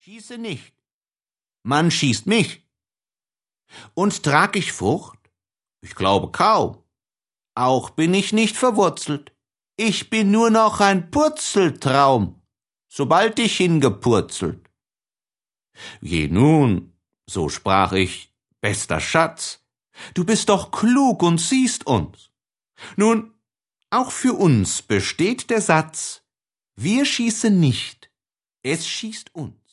schieße nicht, man schießt mich. Und trag ich Frucht? Ich glaube kaum. Auch bin ich nicht verwurzelt. Ich bin nur noch ein Purzeltraum, sobald ich hingepurzelt. Je nun, so sprach ich, bester Schatz, du bist doch klug und siehst uns. Nun, auch für uns besteht der Satz, wir schießen nicht, es schießt uns.